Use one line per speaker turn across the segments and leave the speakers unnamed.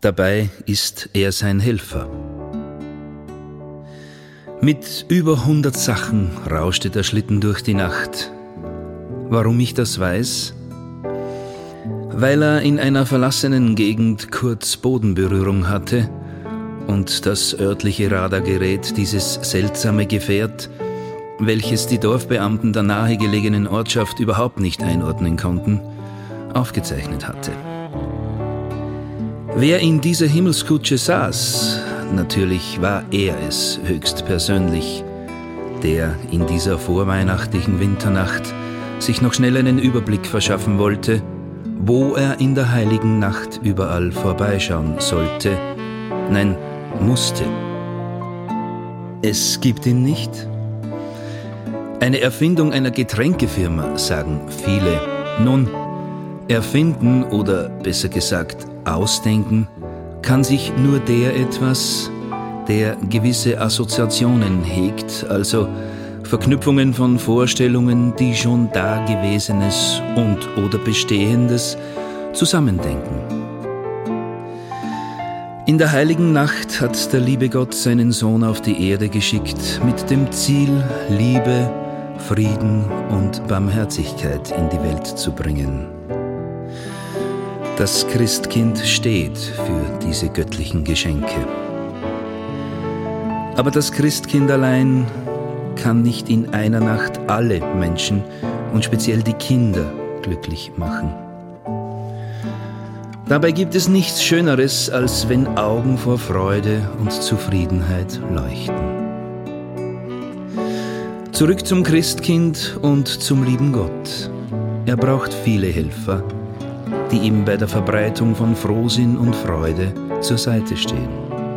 Dabei ist er sein Helfer. Mit über 100 Sachen rauschte der Schlitten durch die Nacht. Warum ich das weiß? Weil er in einer verlassenen Gegend kurz Bodenberührung hatte und das örtliche Radargerät dieses seltsame Gefährt, welches die Dorfbeamten der nahegelegenen Ortschaft überhaupt nicht einordnen konnten, aufgezeichnet hatte. Wer in dieser Himmelskutsche saß, natürlich war er es höchstpersönlich, der in dieser vorweihnachtlichen Winternacht sich noch schnell einen Überblick verschaffen wollte, wo er in der heiligen Nacht überall vorbeischauen sollte, nein, musste. Es gibt ihn nicht. Eine Erfindung einer Getränkefirma, sagen viele. Nun, erfinden oder besser gesagt ausdenken, kann sich nur der etwas, der gewisse Assoziationen hegt, also Verknüpfungen von Vorstellungen, die schon Dagewesenes und oder Bestehendes zusammendenken. In der heiligen Nacht hat der liebe Gott seinen Sohn auf die Erde geschickt, mit dem Ziel, Liebe, Frieden und Barmherzigkeit in die Welt zu bringen. Das Christkind steht für diese göttlichen Geschenke. Aber das Christkind allein kann nicht in einer Nacht alle Menschen und speziell die Kinder glücklich machen. Dabei gibt es nichts Schöneres, als wenn Augen vor Freude und Zufriedenheit leuchten. Zurück zum Christkind und zum lieben Gott. Er braucht viele Helfer, die ihm bei der Verbreitung von Frohsinn und Freude zur Seite stehen.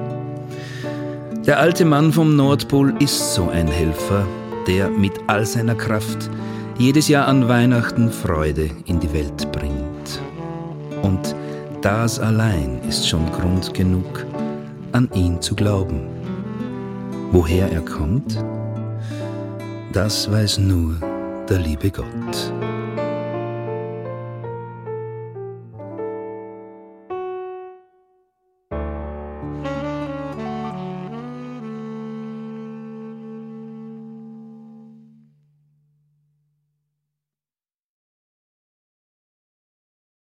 Der alte Mann vom Nordpol ist so ein Helfer, der mit all seiner Kraft jedes Jahr an Weihnachten Freude in die Welt bringt. Und das allein ist schon Grund genug, an ihn zu glauben. Woher er kommt? Das weiß nur der liebe Gott.